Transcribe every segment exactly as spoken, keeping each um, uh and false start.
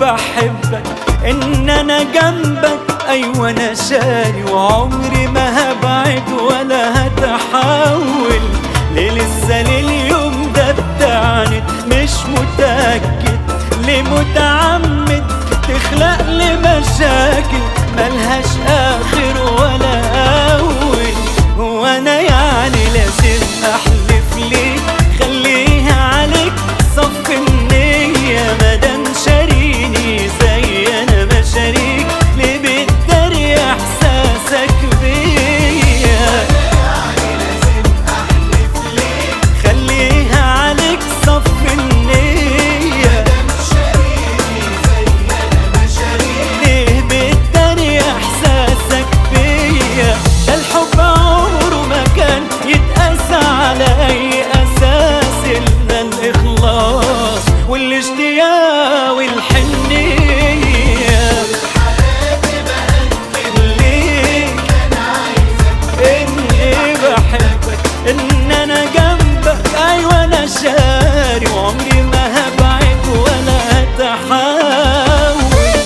بحبك، ان انا جنبك، ايوه انا شاري وعمري ما هبعد ولا هتحول. ليه لسه لليوم ده بتعند؟ مش متأكد ليه متعمد تخلق لي مشاكل ملهاش اخر ولا اول. هو انا يعني لازم احلف ليك؟ خليها عليك صف النية، مادام شاريني زي انا ما شاريك، ليه بتداري احساسك بيا؟ خليها عليك صف النية، ليه بتداري احساسك بيا؟ ده الحب عمره ما كان يتقاس على اي اساس الا الاخلاص والاشتياق والحنية. ليك اني بحبك، ان انا جنبك، ايوه انا شاري وعمري ما هبعد ولا هتحاول.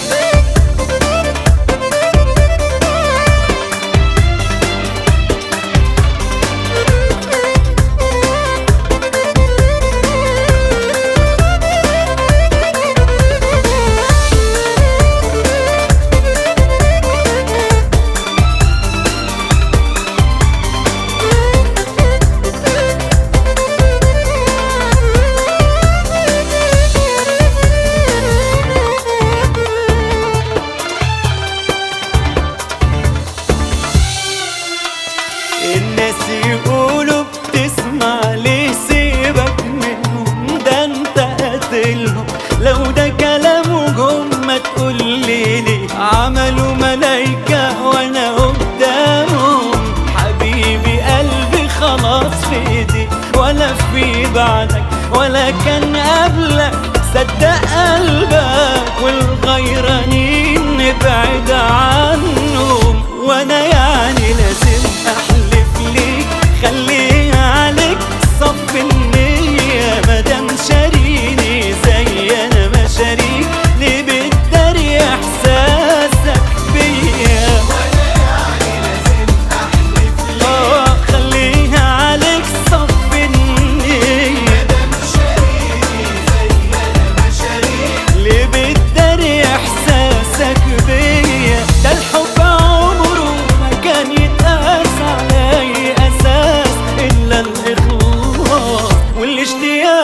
الناس يقولوا بتسمع ليه؟ سيبك منهم، ده انت قاتلهم. لو ده كلامهم ما تقولي ليه عملوا ملايكة وانا قدامهم؟ حبيبي قلبي خلاص في ايدي، ولا في بعدك ولا كان قبلك. صدق قلبك والغيرانين نبعد عنهم. وانا يعني لازم احلف ليك؟ خليها عليك صف النية، مادام شاريني زي انا ما شاريك، ليه بتداري احساسك بيا؟ وانا يعني لازم احلف ليك؟ اه خليها عليك صف النية، مادام شاريني زي انا ما شاريك، ليه بتداري احساسك بيا؟ ده الحب عمره ما كان يتقاس على اي اساس الا الاخلاص والاشتياق